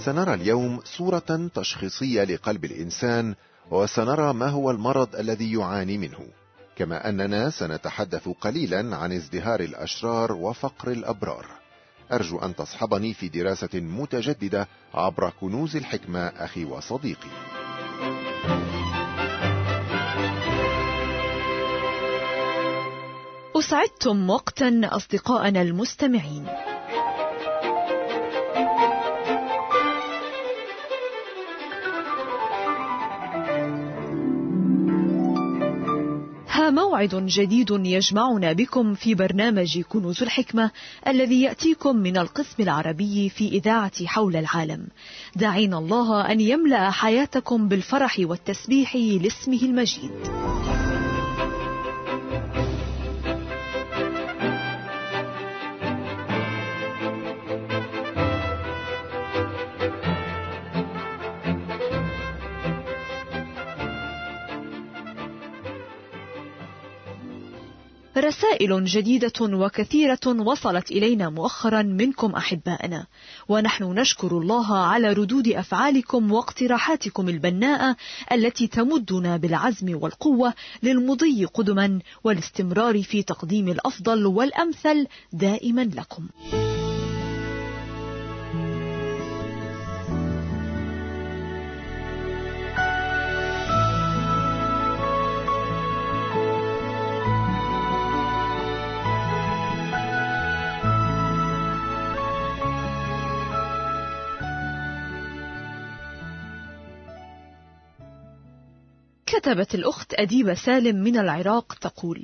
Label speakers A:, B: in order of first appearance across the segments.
A: سنرى اليوم صورة تشخيصية لقلب الإنسان، وسنرى ما هو المرض الذي يعاني منه، كما أننا سنتحدث قليلا عن ازدهار الأشرار وفقر الأبرار. أرجو أن تصحبني في دراسة متجددة عبر كنوز الحكمة أخي وصديقي.
B: أسعدتم وقتا أصدقائنا المستمعين. ها موعد جديد يجمعنا بكم في برنامج كنوز الحكمة الذي يأتيكم من القسم العربي في إذاعة حول العالم. داعين الله أن يملأ حياتكم بالفرح والتسبيح لاسمه المجيد. رسائل جديدة وكثيرة وصلت إلينا مؤخرا منكم أحبائنا، ونحن نشكر الله على ردود أفعالكم واقتراحاتكم البناءة التي تمدنا بالعزم والقوة للمضي قدما والاستمرار في تقديم الأفضل والأمثل دائما لكم. كتبت الأخت أديبة سالم من العراق تقول: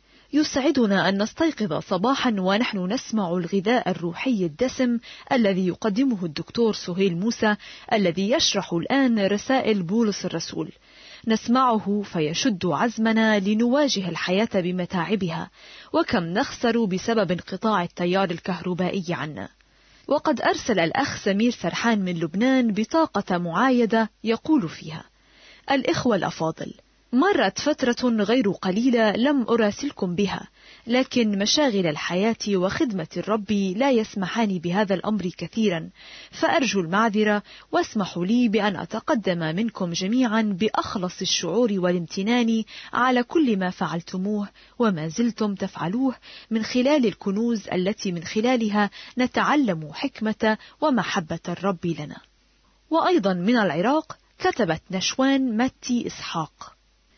B: يسعدنا أن نستيقظ صباحا ونحن نسمع الغذاء الروحي الدسم الذي يقدمه الدكتور سهيل موسى الذي يشرح الآن رسائل بولس الرسول. نسمعه فيشد عزمنا لنواجه الحياة بمتاعبها، وكم نخسر بسبب انقطاع التيار الكهربائي عنا. وقد أرسل الأخ سمير سرحان من لبنان بطاقة معايدة يقول فيها: الإخوة الأفاضل، مرت فترة غير قليلة لم أراسلكم بها، لكن مشاغل الحياة وخدمة الرب لا يسمحان بهذا الأمر كثيرا، فأرجو المعذرة واسمحوا لي بأن أتقدم منكم جميعا بأخلص الشعور والامتنان على كل ما فعلتموه وما زلتم تفعلوه من خلال الكنوز التي من خلالها نتعلم حكمة ومحبة الرب لنا. وأيضا من العراق كتبت نشوان متي إسحاق: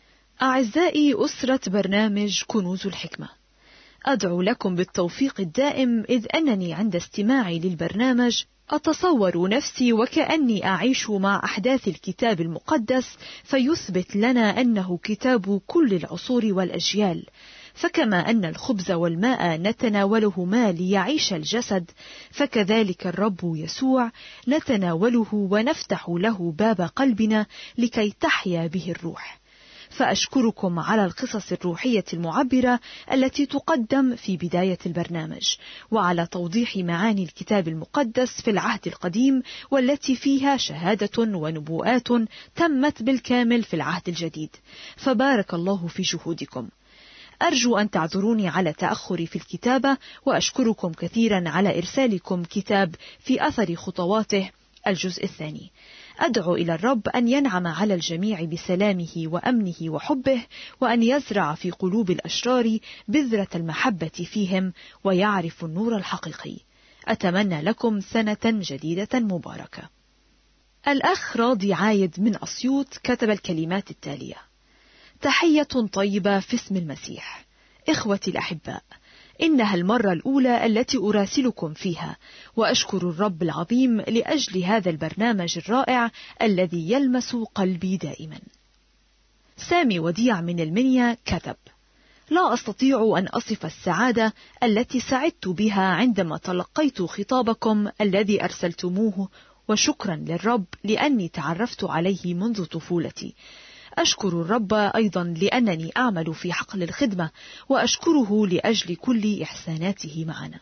B: أعزائي أسرة برنامج كنوز الحكمة، أدعو لكم بالتوفيق الدائم، إذ أنني عند استماعي للبرنامج أتصور نفسي وكأني أعيش مع أحداث الكتاب المقدس، فيثبت لنا أنه كتاب كل العصور والأجيال. فكما أن الخبز والماء نتناولهما ليعيش الجسد، فكذلك الرب يسوع نتناوله ونفتح له باب قلبنا لكي تحيا به الروح. فأشكركم على القصص الروحية المعبرة التي تقدم في بداية البرنامج، وعلى توضيح معاني الكتاب المقدس في العهد القديم، والتي فيها شهادة ونبوءات تمت بالكامل في العهد الجديد. فبارك الله في جهودكم. أرجو أن تعذروني على تأخري في الكتابة، وأشكركم كثيرا على إرسالكم كتاب في أثر خطواته الجزء الثاني. أدعو إلى الرب أن ينعم على الجميع بسلامه وأمنه وحبه، وأن يزرع في قلوب الأشرار بذرة المحبة فيهم ويعرف النور الحقيقي. أتمنى لكم سنة جديدة مباركة. الأخ راضي عايد من أسيوط كتب الكلمات التالية: تحية طيبة في اسم المسيح. إخوتي الأحباء، إنها المرة الأولى التي أراسلكم فيها، وأشكر الرب العظيم لأجل هذا البرنامج الرائع الذي يلمس قلبي دائما. سامي وديع من المنيا كتب: لا أستطيع أن أصف السعادة التي سعدت بها عندما تلقيت خطابكم الذي أرسلتموه، وشكرا للرب لأني تعرفت عليه منذ طفولتي. أشكر الرب أيضا لأنني أعمل في حقل الخدمة، وأشكره لأجل كل إحساناته معنا.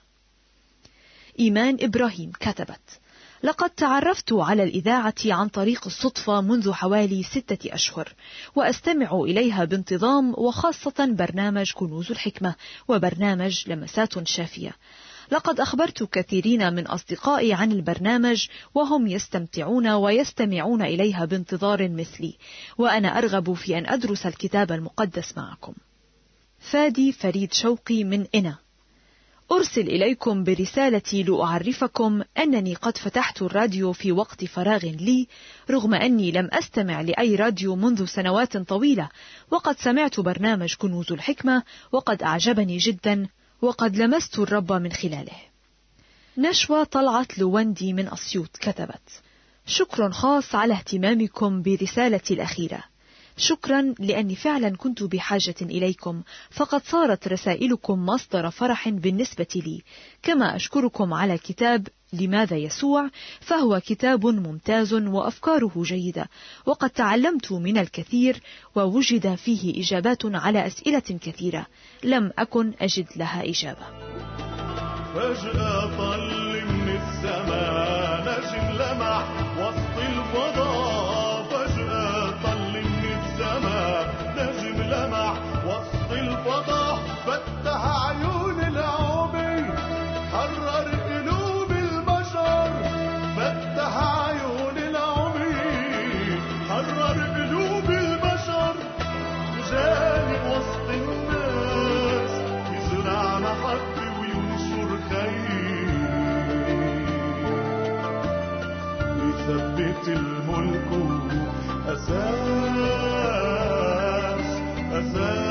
B: إيمان إبراهيم كتبت: لقد تعرفت على الإذاعة عن طريق الصدفة منذ حوالي 6 أشهر، وأستمع إليها بانتظام، وخاصة برنامج كنوز الحكمة وبرنامج لمسات شافية. لقد أخبرت كثيرين من أصدقائي عن البرنامج وهم يستمتعون ويستمعون إليها بانتظار مثلي، وأنا أرغب في أن أدرس الكتاب المقدس معكم. فادي فريد شوقي من إنا. أرسل إليكم برسالتي لأعرفكم أنني قد فتحت الراديو في وقت فراغ لي، رغم أني لم أستمع لأي راديو منذ سنوات طويلة، وقد سمعت برنامج كنوز الحكمة وقد أعجبني جدا، وقد لمست الرب من خلاله. نشوى طلعت لوندي من أسيوط كتبت: شكر خاص على اهتمامكم برسالتي الأخيرة. شكرا لأني فعلا كنت بحاجة إليكم، فقد صارت رسائلكم مصدر فرح بالنسبة لي. كما أشكركم على كتاب لماذا يسوع، فهو كتاب ممتاز وأفكاره جيدة، وقد تعلمت من الكثير، ووجد فيه إجابات على أسئلة كثيرة لم أكن أجد لها إجابة.
C: فجأة طل من السماء نجم لمح وسط الفضاء، فجأة طل من السماء نجم لمح وسط الفضاء، فتح عيون العمي حرر قلوب البشر، فتح عيون العمي حرر قلوب البشر، جانب وسط الناس يزرع محبة يثبت الملك أساس